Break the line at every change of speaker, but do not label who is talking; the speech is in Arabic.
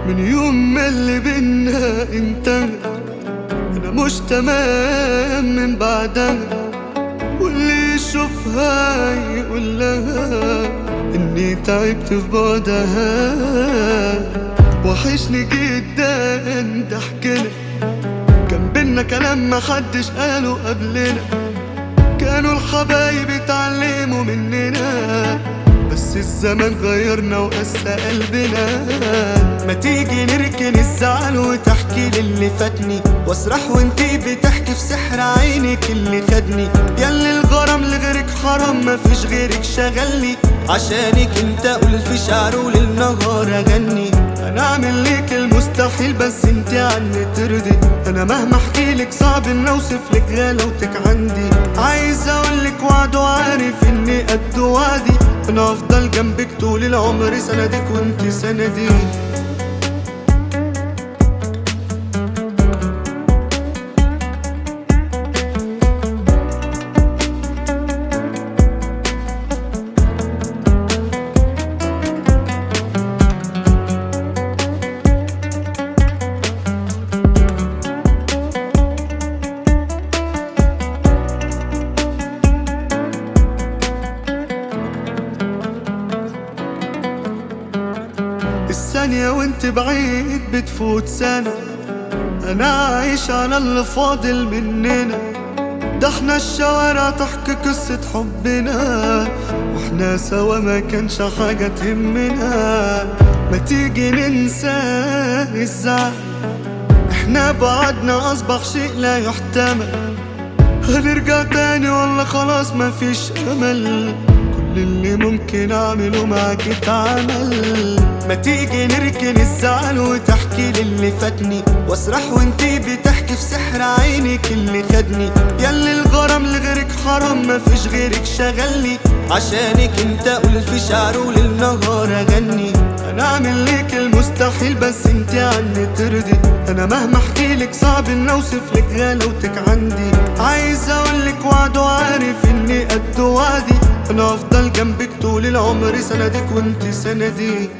من يوم ما اللي بينا انتهى انا مش تمام من بعدها، واللي يشوفها يقول لها اني تعبت في بعدها. وحشني جدا ضحكنا، كان بينا كلام محدش قاله قبلنا، كانوا الحبايب اتعلموا مننا، بس الزمن غيرنا وقسى قلبنا. ما تيجي نركن الزعل وتحكي للي فاتني، واسرح وانتي بتحكي في سحر عينك اللي خدني. ياللي الغرام لغيرك حرام مفيش غيرك شغلني، عشانك انت قول في شعر وللنهار اغني. انا اعمل ليك المستحيل بس انتي عني ترضي، انا مهما احكيلك صعب ان اوصفلك غلاوتك عندي. عايز اقولك وعد وعارف اني قد وعدي، انا افضل جنبك طول العمر سندك وانتي سندي. الثانية وانت بعيد بتفوت سنة، انا عايش على اللي فاضل مننا. ده احنا الشوارع تحكي قصة حبنا، واحنا سوا ما كانش حاجة تهمنا. ما تيجي ننسى الزعل، احنا بعدنا اصبح شيء لا يحتمل. هنرجع تاني ولا خلاص مفيش امل، كل اللي ممكن اعمله معاك اتعمل. ما تيجي نركن الزعل وتحكي للي فاتني، واسرح وانتي بتحكي في سحر عينك اللي خدني. ياللي الغرام لغيرك حرام مفيش غيرك شغلني، عشانك انت قول في شعر وللنهار اغني. انا اعمل ليك المستحيل بس انتي عني ترضي، انا مهما احكيلك صعب ان اوصفلك غلاوتك عندي. عايز اقولك وعد وعارف اني قد وعدي، انا افضل جنبك طول العمر سندك وانتي سندي.